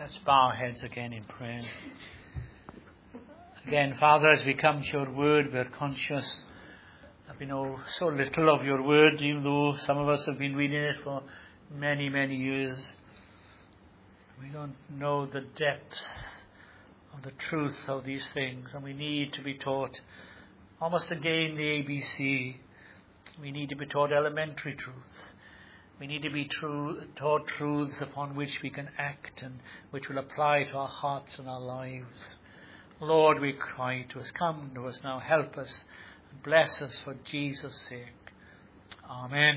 Let's bow our heads again in prayer. Again, Father, as we come to your word, we're conscious that we know so little of your word, even though some of us have been reading it for many, many years. We don't know the depths of the truth of these things, and we need to be taught almost again the ABC. We need to be taught elementary truth. We need to be taught truths upon which we can act and which will apply to our hearts and our lives. Lord, we cry to us, come to us now, help us, and bless us for Jesus' sake. Amen.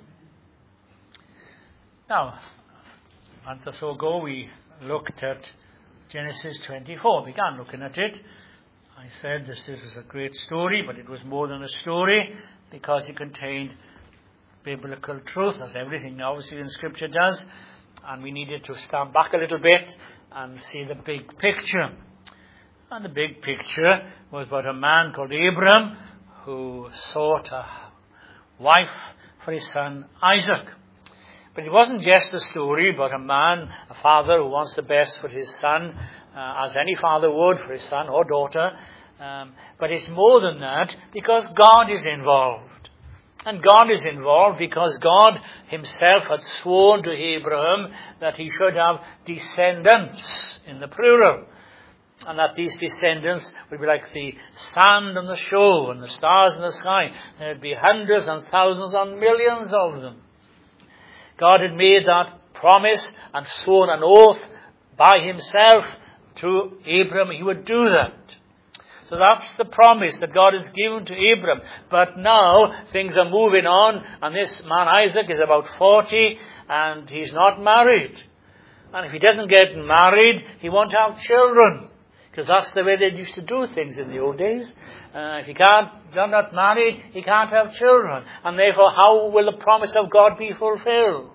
Now, a month or so ago we looked at Genesis 24, began looking at it. I said this was a great story, but it was more than a story because it contained biblical truth, as everything obviously in Scripture does, and we needed to stand back a little bit and see the big picture. And the big picture was about a man called Abram who sought a wife for his son Isaac. But it wasn't just a story about a man, a father who wants the best for his son, as any father would for his son or daughter, but it's more than that because God is involved. And God is involved because God himself had sworn to Abraham that he should have descendants in the plural. And that these descendants would be like the sand on the shore and the stars in the sky. There would be hundreds and thousands and millions of them. God had made that promise and sworn an oath by himself to Abraham. He would do that. So that's the promise that God has given to Abram. But now things are moving on, and this man Isaac is about 40 and he's not married. And if he doesn't get married, he won't have children. Because that's the way they used to do things in the old days. If you're not married, he can't have children. And therefore, how will the promise of God be fulfilled?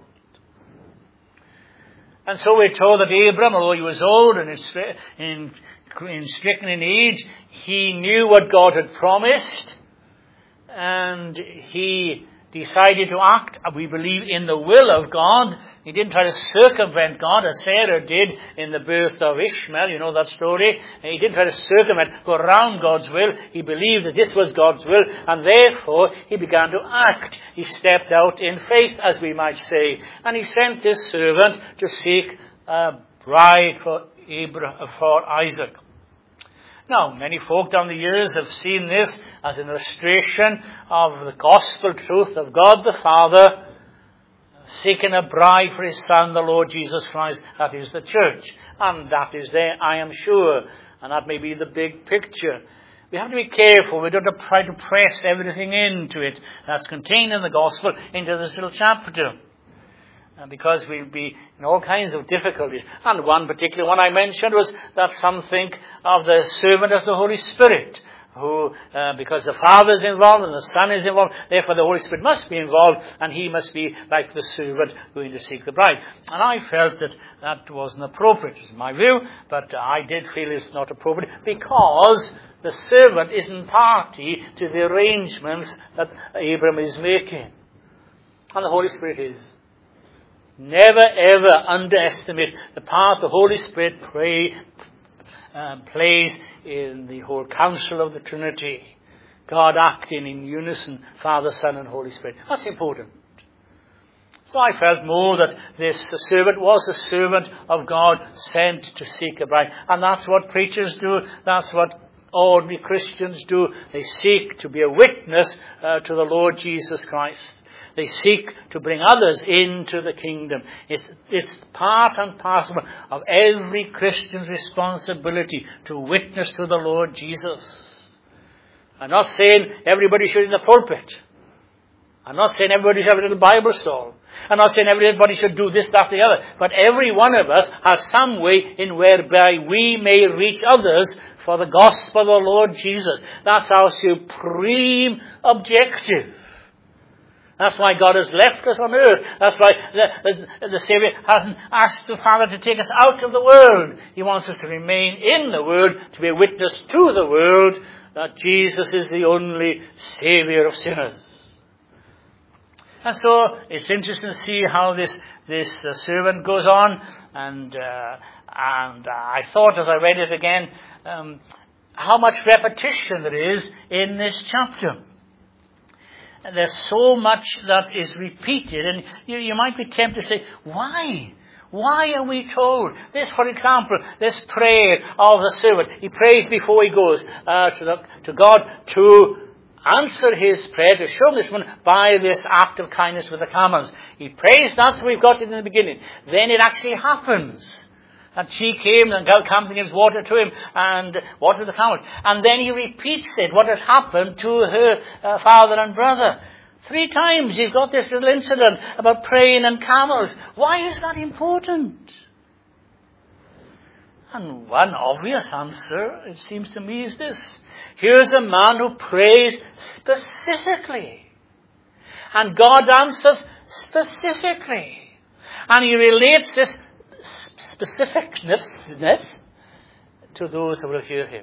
And so we're told that Abram, although he was old and stricken in age, he knew what God had promised, and he decided to act, we believe, in the will of God. He didn't try to circumvent God as Sarah did in the birth of Ishmael. You know that story. He didn't try to circumvent, go around God's will. He believed that this was God's will, and therefore he began to act. He stepped out in faith, as we might say, and he sent this servant to seek a bride for Isaac. Now, many folk down the years have seen this as an illustration of the gospel truth of God the Father seeking a bride for his Son, the Lord Jesus Christ. That is the church. And that is there, I am sure. And that may be the big picture. We have to be careful. We don't try to press everything into it that's contained in the gospel into this little chapter. Because we'll be in all kinds of difficulties. And one particular one I mentioned was that some think of the servant as the Holy Spirit, who, because the Father is involved and the Son is involved, therefore the Holy Spirit must be involved, and he must be like the servant going to seek the bride. And I felt that that wasn't appropriate. It was my view, but I did feel it's not appropriate because the servant isn't party to the arrangements that Abram is making. And the Holy Spirit is. Never ever underestimate the part the Holy Spirit plays in the whole counsel of the Trinity. God acting in unison, Father, Son, and Holy Spirit. That's important. So I felt more that this servant was a servant of God sent to seek a bride. And that's what preachers do. That's what ordinary Christians do. They seek to be a witness to the Lord Jesus Christ. They seek to bring others into the kingdom. It's part and parcel of every Christian's responsibility to witness to the Lord Jesus. I'm not saying everybody should in the pulpit. I'm not saying everybody should have a little Bible stall. I'm not saying everybody should do this, that, the other. But every one of us has some way in whereby we may reach others for the gospel of the Lord Jesus. That's our supreme objective. That's why God has left us on earth. That's why the Savior hasn't asked the Father to take us out of the world. He wants us to remain in the world, to be a witness to the world that Jesus is the only Savior of sinners. And so it's interesting to see how this this servant goes on, and I thought as I read it again, how much repetition there is in this chapter. There's so much that is repeated, and you might be tempted to say, why? Why are we told this? For example, this prayer of the servant. He prays before he goes to God to answer his prayer, to show this one by this act of kindness with the camels. He prays that, so we've got it in the beginning. Then it actually happens. And she came, and God comes and gives water to him, and water to the camels. And then he repeats it, what had happened to her father and brother. 3 times you've got this little incident about praying and camels. Why is that important? And one obvious answer, it seems to me, is this. Here's a man who prays specifically. And God answers specifically. And he relates this specificness to those who will hear him.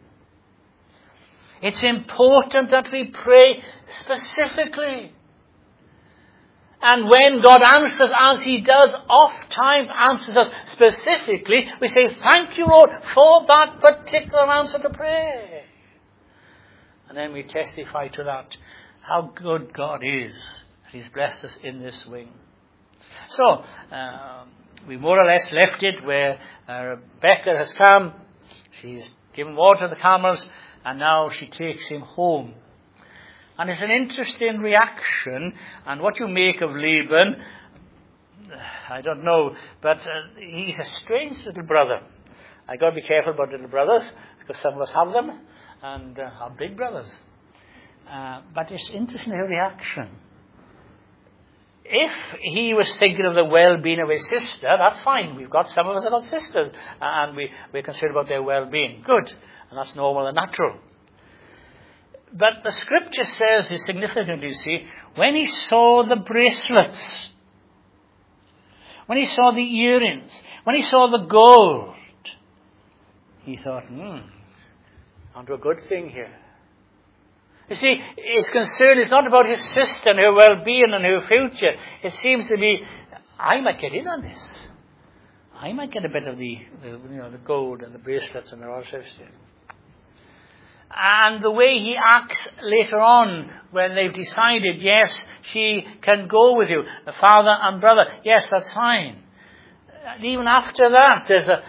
It's important that we pray specifically. And when God answers as he does, oft times answers us specifically, we say, thank you, Lord, for that particular answer to prayer. And then we testify to that, how good God is. He's blessed us in this way. So, we more or less left it where Rebecca has come. She's given water to the camels, and now she takes him home. And it's an interesting reaction. And what you make of Laban, I don't know, but he's a strange little brother. I've got to be careful about little brothers, because some of us have them, and are big brothers. But it's interesting, her reaction. If he was thinking of the well-being of his sister, that's fine. We've got some of us have got sisters, and we're concerned about their well-being. Good. And that's normal and natural. But the scripture says, is significant, you see, when he saw the bracelets, when he saw the earrings, when he saw the gold, he thought, onto a good thing here. You see, his concern is not about his sister and her well-being and her future. It seems to be, I might get in on this. I might get a bit of the gold and the bracelets and the all sorts of stuff. And the way he acts later on, when they've decided, yes, she can go with you, the father and brother, yes, that's fine. And even after that, there's a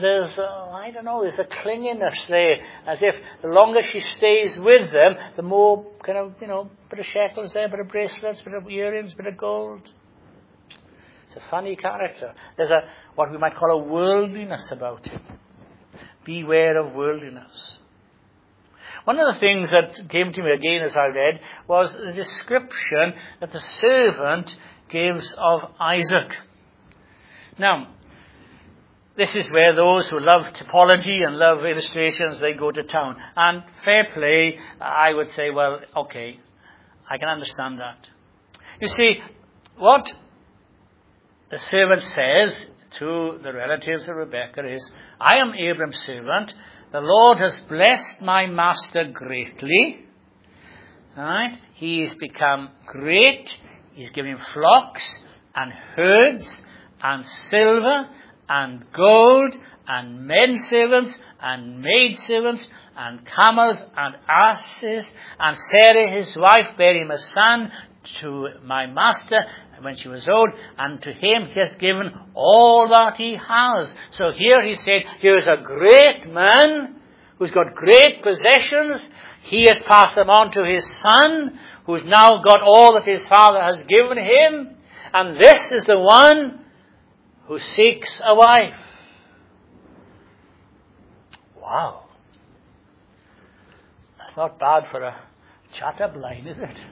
clinginess there, as if the longer she stays with them, the more bit of shekels there, bit of bracelets, bit of earrings, bit of gold. It's a funny character. There's what we might call a worldliness about him. Beware of worldliness. One of the things that came to me again as I read was the description that the servant gives of Isaac. Now, this is where those who love typology and love illustrations, they go to town. And fair play, I would say, well, okay, I can understand that. You see, what the servant says to the relatives of Rebekah is, I am Abram's servant. The Lord has blessed my master greatly. Right? He has become great. He's given flocks and herds and silver and gold and men servants and maid servants and camels and asses. And Sarah his wife bare him a son to my master when she was old, and to him he has given all that he has. So here he said, here's a great man who's got great possessions. He has passed them on to his son, who's now got all that his father has given him. And this is the one who seeks a wife. Wow. That's not bad for a chat-up line, is it?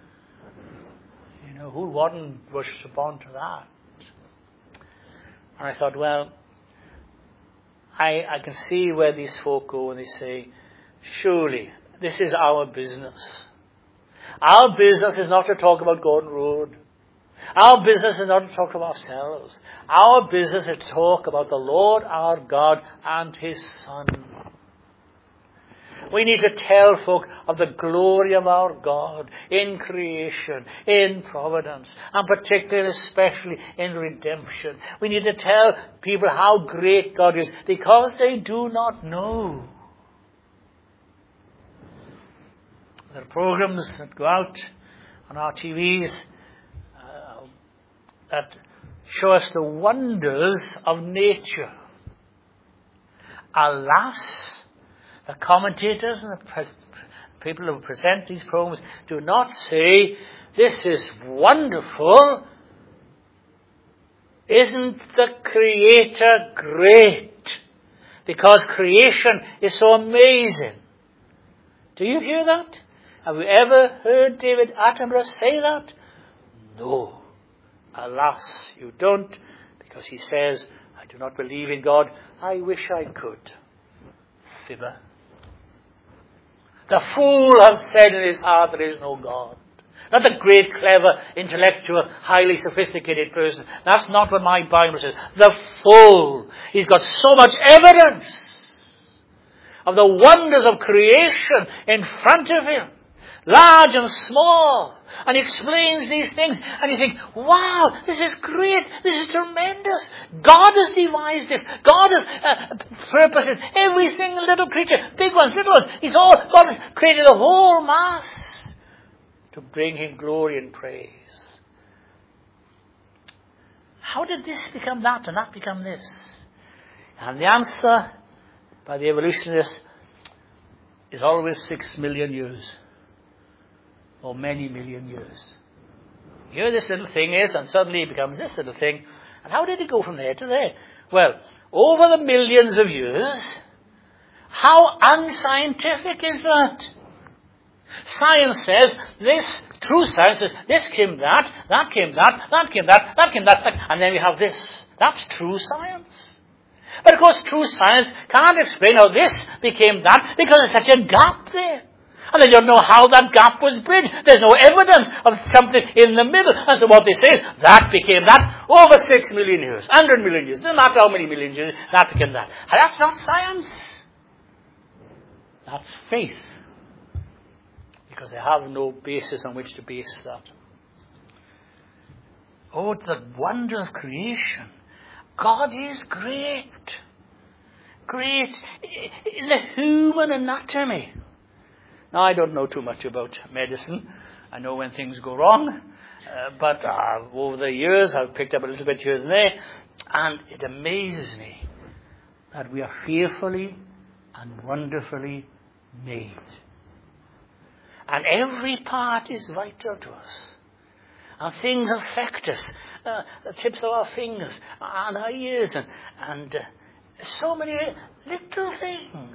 Who wouldn't respond to that? And I thought, well, I can see where these folk go and they say, surely, this is our business. Our business is not to talk about Gordon Road. Our business is not to talk about ourselves. Our business is to talk about the Lord our God and his Son. We need to tell folk of the glory of our God in creation, in providence, and particularly, especially in redemption. We need to tell people how great God is because they do not know. There are programs that go out on our TVs that show us the wonders of nature. Alas, the commentators and the people who present these programs do not say, this is wonderful. Isn't the Creator great? Because creation is so amazing. Do you hear that? Have you ever heard David Attenborough say that? No. Alas, you don't, because he says, I do not believe in God. I wish I could. Fibber. The fool hath said in his heart there is no God. Not the great, clever, intellectual, highly sophisticated person. That's not what my Bible says. The fool. He's got so much evidence of the wonders of creation in front of him. Large and small. And he explains these things. And you think, wow, this is great. This is tremendous. God has devised this. God has purposes. Every single little creature. Big ones, little ones. God has created the whole mass to bring him glory and praise. How did this become that and that become this? And the answer by the evolutionists is always 6 million years. Or many million years. Here this little thing is, and suddenly it becomes this little thing. And how did it go from there to there? Well, over the millions of years, how unscientific is that? Science says this, true science says this came that came that, that came that, that came that, and then we have this. That's true science. But of course true science can't explain how this became that because there's such a gap there. And they don't know how that gap was bridged. There's no evidence of something in the middle. And so what they say is, that became that over 6 million years, 100 million years. Doesn't matter how many million years, that became that. And that's not science. That's faith. Because they have no basis on which to base that. Oh, the wonder of creation. God is great. Great in the human anatomy. Now, I don't know too much about medicine. I know when things go wrong. But over the years, I've picked up a little bit here and there. And it amazes me that we are fearfully and wonderfully made. And every part is vital to us. And things affect us. The tips of our fingers and our ears. And so many little things.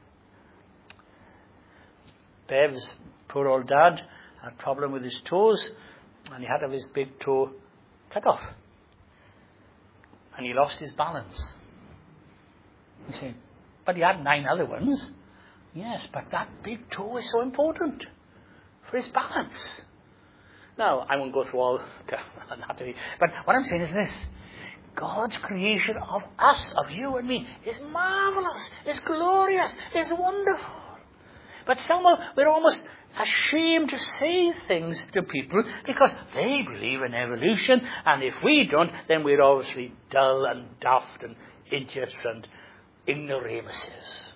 Bev's poor old dad had a problem with his toes, and he had to have his big toe cut off. And he lost his balance. You say, but he had 9 other ones. Yes, but that big toe is so important for his balance. Now, I won't go through all anatomy, but what I'm saying is this. God's creation of us, of you and me, is marvelous, is glorious, is wonderful. But somehow we're almost ashamed to say things to people because they believe in evolution, and if we don't, then we're obviously dull and daft and idiots and ignoramuses.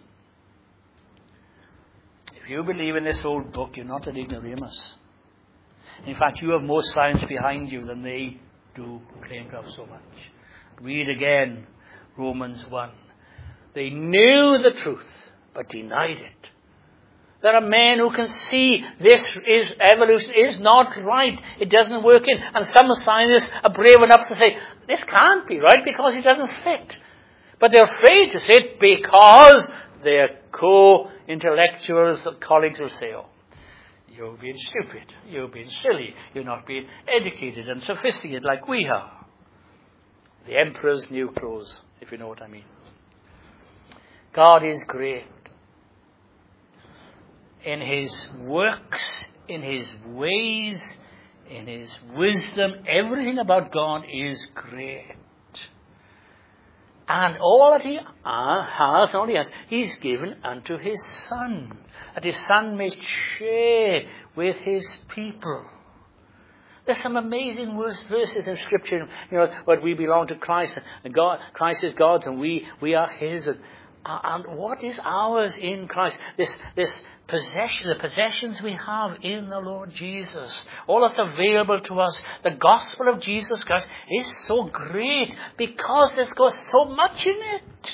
If you believe in this old book, you're not an ignoramus. In fact, you have more science behind you than they do claim to have so much. Read again Romans 1. They knew the truth, but denied it. There are men who can see this is evolution is not right. It doesn't work in. And some scientists are brave enough to say, this can't be right because it doesn't fit. But they're afraid to say it because their co-intellectuals, colleagues will say, oh, you're being stupid. You're being silly. You're not being educated and sophisticated like we are. The emperor's new clothes, if you know what I mean. God is great. In his works, in his ways, in his wisdom, everything about God is great. And all that he has, all he has, he's given unto his Son, that his Son may share with his people. There's some amazing verses in Scripture, but we belong to Christ, and Christ is God's, and we are his. And what is ours in Christ? This possession, the possessions we have in the Lord Jesus, all that's available to us. The gospel of Jesus Christ is so great because there's got so much in it.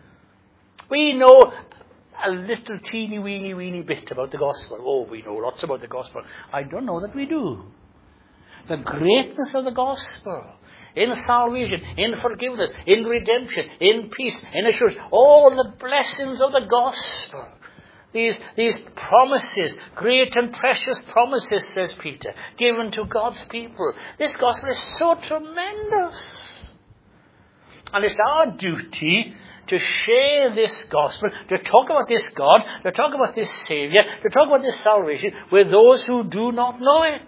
We know a little teeny weeny bit about the gospel. Oh, we know lots about the gospel. I don't know that we do. The greatness of the gospel, in salvation, in forgiveness, in redemption, in peace, in assurance, all the blessings of the gospel. These promises, great and precious promises, says Peter, given to God's people. This gospel is so tremendous. And it's our duty to share this gospel, to talk about this God, to talk about this Savior, to talk about this salvation with those who do not know it.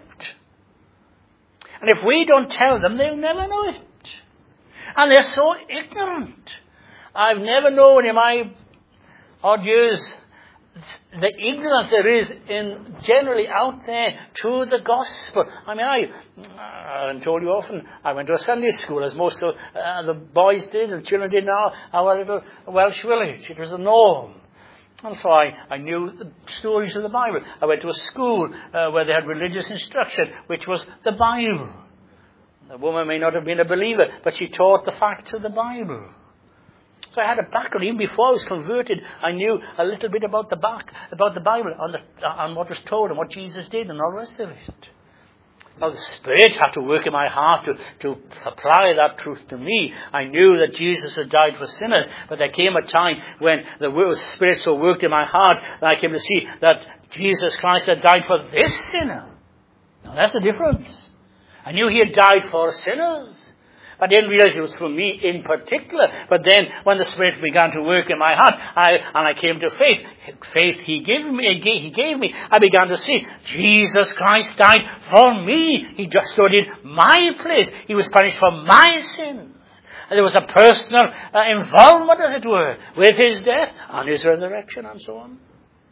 And if we don't tell them, they'll never know it. And they're so ignorant. I've never known in my odd years the ignorance there is in generally out there to the gospel. I mean, I told you often, I went to a Sunday school, as most of the boys did, and children did now, our little Welsh village. It was the norm. And so I knew the stories of the Bible. I went to a school where they had religious instruction, which was the Bible. The woman may not have been a believer, but she taught the facts of the Bible. So I had a background. Even before I was converted, I knew a little bit about the Bible, on what was told and what Jesus did and all the rest of it. Now the Spirit had to work in my heart to apply that truth to me. I knew that Jesus had died for sinners, but there came a time when the Spirit so worked in my heart that I came to see that Jesus Christ had died for this sinner. Now that's the difference. I knew he had died for sinners. I didn't realize it was for me in particular. But then when the Spirit began to work in my heart, I came to faith he gave me, I began to see Jesus Christ died for me. He just stood in my place. He was punished for my sins. And there was a personal involvement, as it were, with his death and his resurrection and so on.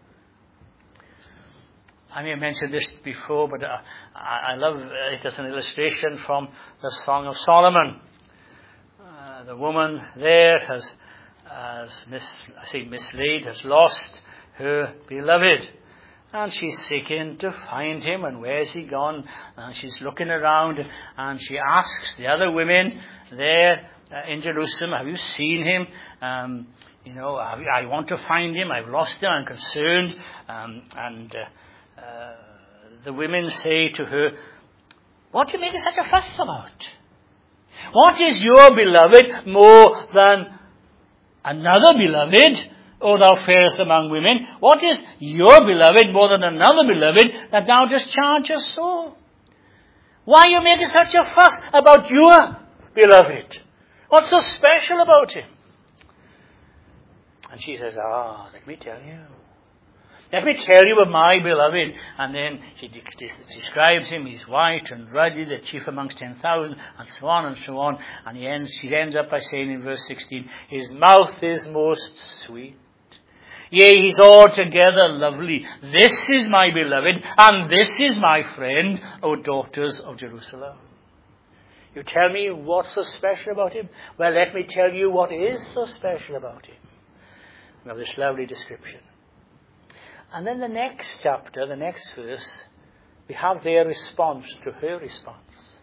I may have mentioned this before, but I love it as an illustration from the Song of Solomon. The woman there has mislaid, has lost her beloved. And she's seeking to find him, and where's he gone? And she's looking around, and she asks the other women there in Jerusalem, have you seen him? I want to find him. I've lost him. I'm concerned. The women say to her, what are you making such a fuss about? What is your beloved more than another beloved, O thou fairest among women? What is your beloved more than another beloved that thou dost charge us so? Why are you making such a fuss about your beloved? What's so special about him? And she says, let me tell you. Let me tell you of my beloved. And then she describes him. He's white and ruddy, the chief amongst 10,000, and so on and so on. And she ends up by saying in verse 16, his mouth is most sweet. Yea, he's altogether lovely. This is my beloved, and this is my friend, O daughters of Jerusalem. You tell me what's so special about him? Well, let me tell you what is so special about him. Now, this lovely description. And then the next chapter, the next verse, we have their response to her response.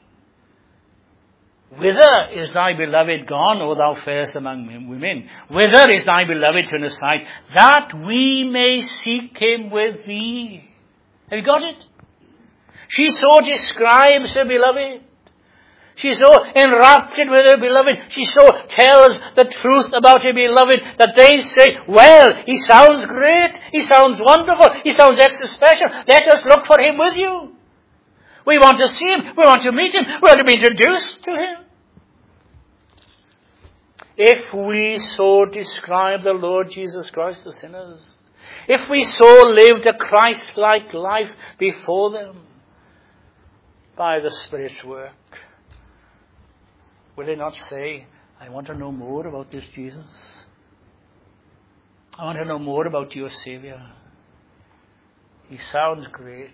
Whither is thy beloved gone, O thou fairest among women? Whither is thy beloved turned aside, that we may seek him with thee? Have you got it? She so describes her beloved. She's so enraptured with her beloved. She so tells the truth about her beloved that they say, well, he sounds great. He sounds wonderful. He sounds extra special. Let us look for him with you. We want to see him. We want to meet him. We want to be introduced to him. If we so describe the Lord Jesus Christ to sinners, if we so lived a Christ-like life before them by the Spirit's work, will they not say, I want to know more about this Jesus. I want to know more about your Saviour. He sounds great.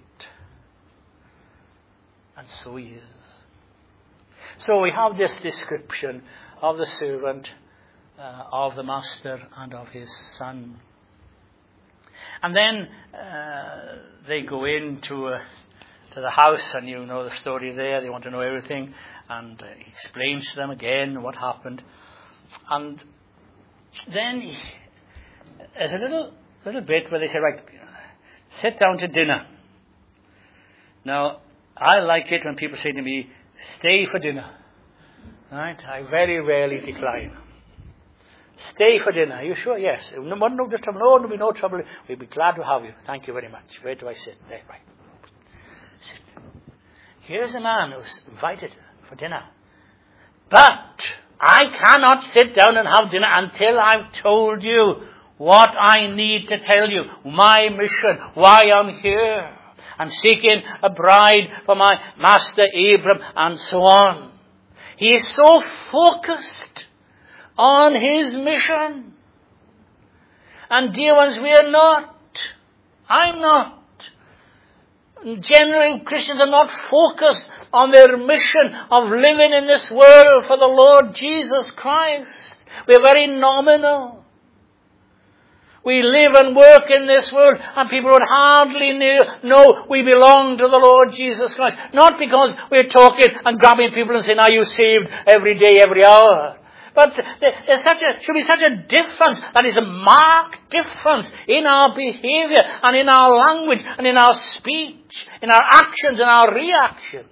And so he is. So we have this description of the servant, of the master, and of his son. And then they go into to the house, and you know the story there. They want to know everything. And he explains to them again what happened. And then there's a little bit where they say, right, sit down to dinner. Now, I like it when people say to me, stay for dinner. Right? I very rarely decline. Stay for dinner. Are you sure? Yes. No, there'll be no trouble. We'll be glad to have you. Thank you very much. Where do I sit? There, right. Sit. Here's a man who's invited for dinner. But I cannot sit down and have dinner until I've told you what I need to tell you. My mission. Why I'm here. I'm seeking a bride for my master Abram, and so on. He is so focused on his mission. And dear ones, we are not. I'm not. Generally, Christians are not focused on their mission of living in this world for the Lord Jesus Christ. We're very nominal. We live and work in this world, and people would hardly know we belong to the Lord Jesus Christ. Not because we're talking and grabbing people and saying, are you saved every day, every hour? But there should be such a difference, that is a marked difference in our behavior and in our language and in our speech, in our actions and our reactions.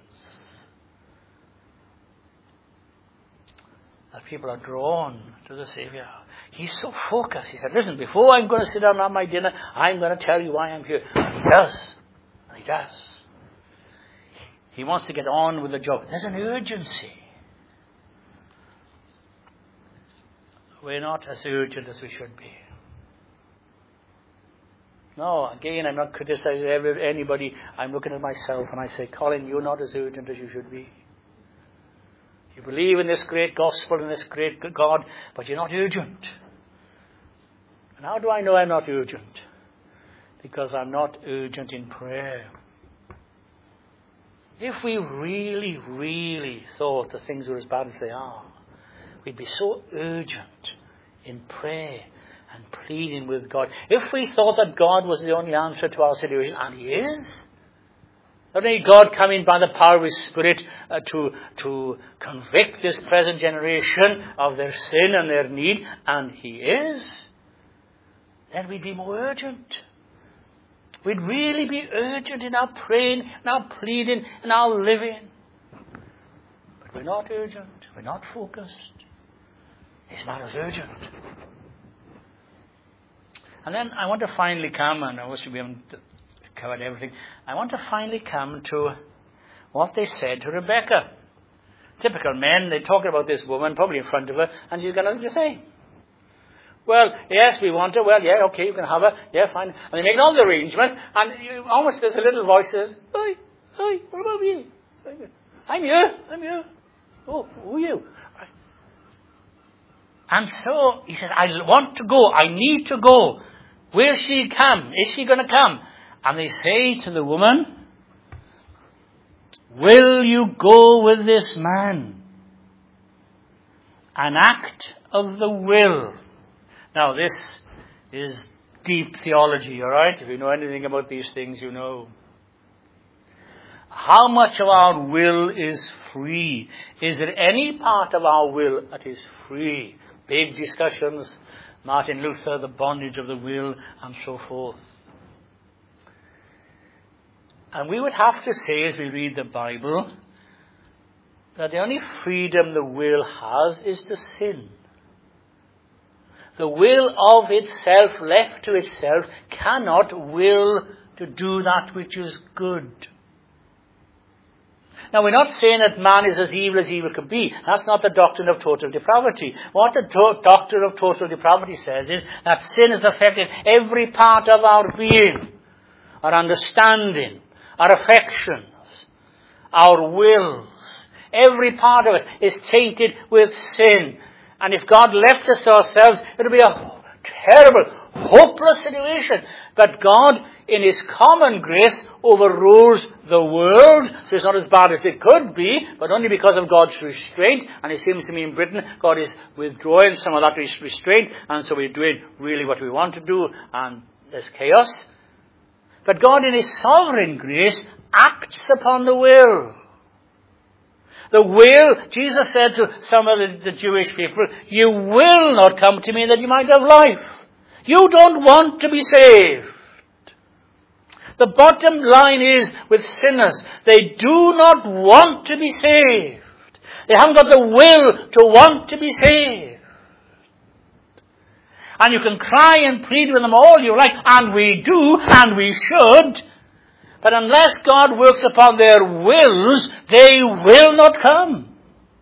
That people are drawn to the Saviour. He's so focused. He said, listen, before I'm going to sit down and have my dinner, I'm going to tell you why I'm here. And he does. And he does. He wants to get on with the job. There's an urgency. We're not as urgent as we should be. No, again, I'm not criticizing anybody. I'm looking at myself and I say, Colin, you're not as urgent as you should be. You believe in this great gospel and this great God, but you're not urgent. And how do I know I'm not urgent? Because I'm not urgent in prayer. If we really, really thought that things were as bad as they are, we'd be so urgent in prayer and pleading with God. If we thought that God was the only answer to our situation, and He is, not only God coming by the power of His Spirit to convict this present generation of their sin and their need, and He is, then we'd be more urgent. We'd really be urgent in our praying, in our pleading, in our living. But we're not urgent. We're not focused. It's not as urgent. And then I want to finally come, and obviously we haven't covered everything. I want to finally come to what they said to Rebecca. Typical men, they're talking about this woman, probably in front of her, and she's going to say, well, yes, we want her. Well, yeah, okay, you can have her. Yeah, fine. And they make all the arrangements, and almost there's a little voice says, hi, what about me? I'm here. Oh, who are you? And so he said, I want to go. I need to go. Will she come? Is she going to come? And they say to the woman, will you go with this man? An act of the will. Now this is deep theology, all right? If you know anything about these things, you know. How much of our will is free? Is there any part of our will that is free? Big discussions. Martin Luther, the bondage of the will, and so forth. And we would have to say, as we read the Bible, that the only freedom the will has is to sin. The will of itself, left to itself, cannot will to do that which is good. Now, we're not saying that man is as evil can be. That's not the doctrine of total depravity. What the doctrine of total depravity says is that sin has affected every part of our being, our understanding, our affections, our wills. Every part of us is tainted with sin. And if God left us to ourselves, it would be a terrible, hopeless situation. But God, in His common grace, overrules the world. So it's not as bad as it could be, but only because of God's restraint. And it seems to me in Britain, God is withdrawing some of that restraint, and so we're doing really what we want to do, and there's chaos. But God, in His sovereign grace, acts upon the will. The will, Jesus said to some of the Jewish people, you will not come to me that you might have life. You don't want to be saved. The bottom line is with sinners, they do not want to be saved. They haven't got the will to want to be saved. And you can cry and plead with them all you like, and we do, and we should. But unless God works upon their wills, they will not come.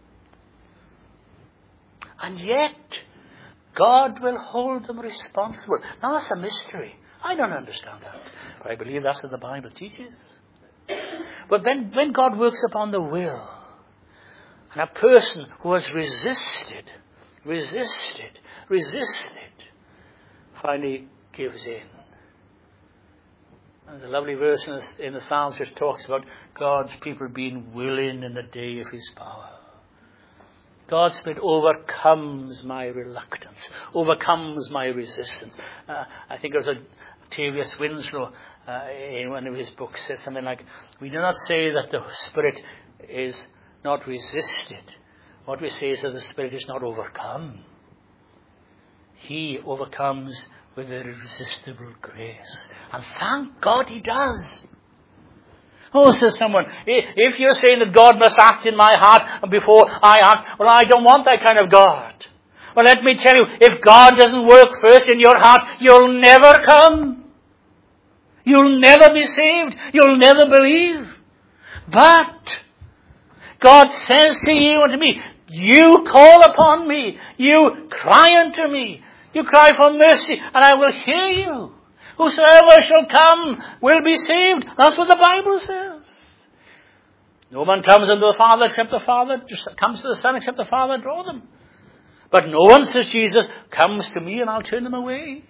And yet, God will hold them responsible. Now that's a mystery. I don't understand that. But I believe that's what the Bible teaches. But when God works upon the will, and a person who has resisted, finally gives in. There's a lovely verse in the Psalms which talks about God's people being willing in the day of His power. God's Spirit overcomes my reluctance, overcomes my resistance. I think it was Octavius Winslow in one of his books said something like, we do not say that the Spirit is not resisted. What we say is that the Spirit is not overcome. He overcomes with irresistible grace. And thank God He does. Oh, says someone, if you're saying that God must act in my heart before I act, well, I don't want that kind of God. Well, let me tell you, if God doesn't work first in your heart, you'll never come. You'll never be saved. You'll never believe. But God says to you and to me, you call upon me. You cry unto me. You cry for mercy, and I will hear you. Whosoever shall come will be saved. That's what the Bible says. No one comes unto the Father except the Father, comes to the Son except the Father draw them. But no one, says Jesus, comes to me and I'll turn them away.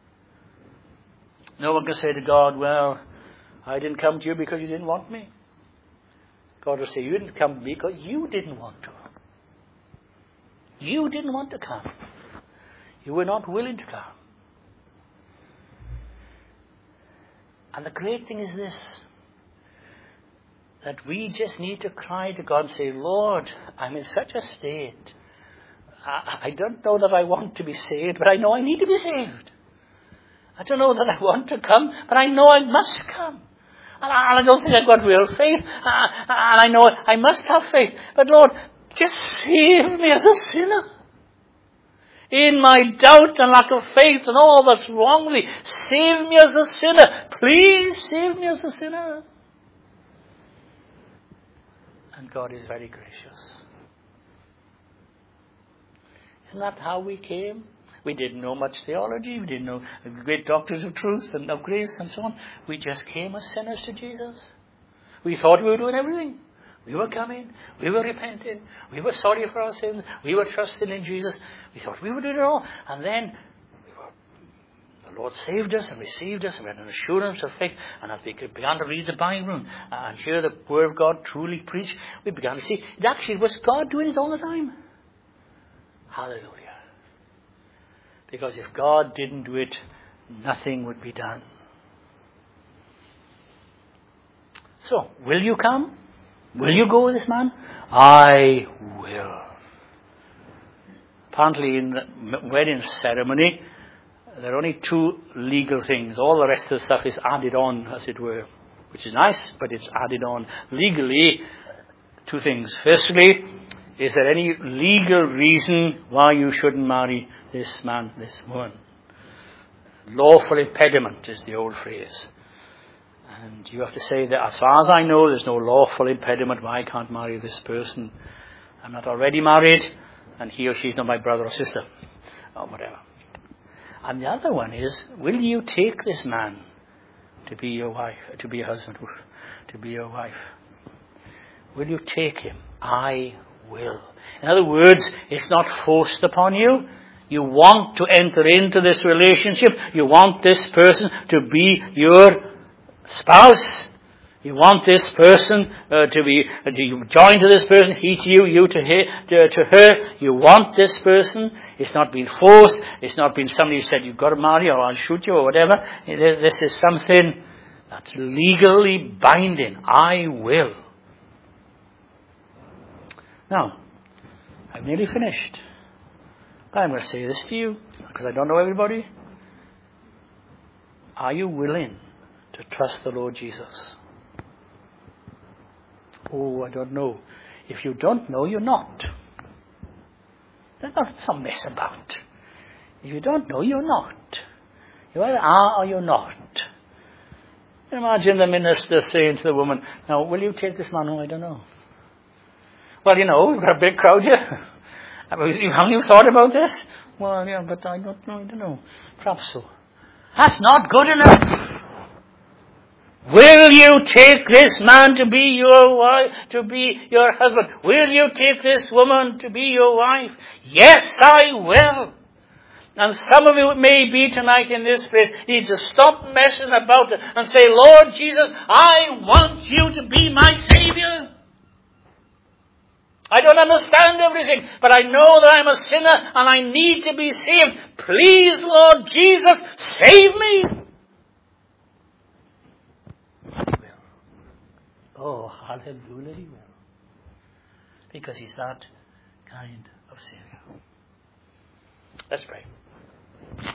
No one can say to God, well, I didn't come to you because you didn't want me. God will say, you didn't come to me because you didn't want to. You didn't want to come. You were not willing to come. And the great thing is this, that we just need to cry to God and say, Lord, I'm in such a state. I don't know that I want to be saved, but I know I need to be saved. I don't know that I want to come, but I know I must come. And I don't think I've got real faith. And I know I must have faith. But Lord, just save me as a sinner. In my doubt and lack of faith and all that's wrong with me, save me as a sinner. Please save me as a sinner. And God is very gracious. Isn't that how we came? We didn't know much theology. We didn't know great doctors of truth and of grace and so on. We just came as sinners to Jesus. We thought we were doing everything. We were coming, we were repenting, we were sorry for our sins, we were trusting in Jesus. We thought we were doing it all. And then the Lord saved us and received us and we had an assurance of faith. And as we began to read the Bible and hear the Word of God truly preached, we began to see it actually was God doing it all the time. Hallelujah. Because if God didn't do it, nothing would be done. So, will you come? Will you go with this man? I will. Apparently in the wedding ceremony, there are only two legal things. All the rest of the stuff is added on, as it were. Which is nice, but it's added on. Legally, two things. Firstly, is there any legal reason why you shouldn't marry this man, this woman? Lawful impediment is the old phrase. And you have to say that as far as I know, there's no lawful impediment why I can't marry this person. I'm not already married, and he or she is not my brother or sister, or whatever. And the other one is, will you take this man to be your wife, to be your husband, to be your wife? Will you take him? I will. In other words, it's not forced upon you. You want to enter into this relationship. You want this person to be your spouse. You want this person to join to this person, he to you, you to her. You want this person. It's not been forced. It's not been somebody who said, you've got to marry or I'll shoot you or whatever. This is something that's legally binding. I will. Now, I've nearly finished. But I'm going to say this to you, because I don't know everybody. Are you willing to trust the Lord Jesus? Oh, I don't know. If you don't know, you're not. There's nothing to mess about. If you don't know, you're not. You either are or you're not. Imagine the minister saying to the woman, now, will you take this man? Oh, I don't know. Well, we've got a big crowd here. Haven't you thought about this? Well, yeah, but I don't know. Perhaps so. That's not good enough. Will you take this man to be your wife, to be your husband? Will you take this woman to be your wife? Yes, I will. And some of you it may be tonight in this place, you need to stop messing about it and say, Lord Jesus, I want you to be my Savior. I don't understand everything, but I know that I'm a sinner and I need to be saved. Please, Lord Jesus, save me. And he will. Oh, hallelujah, he will. Because he's that kind of Savior. Let's pray.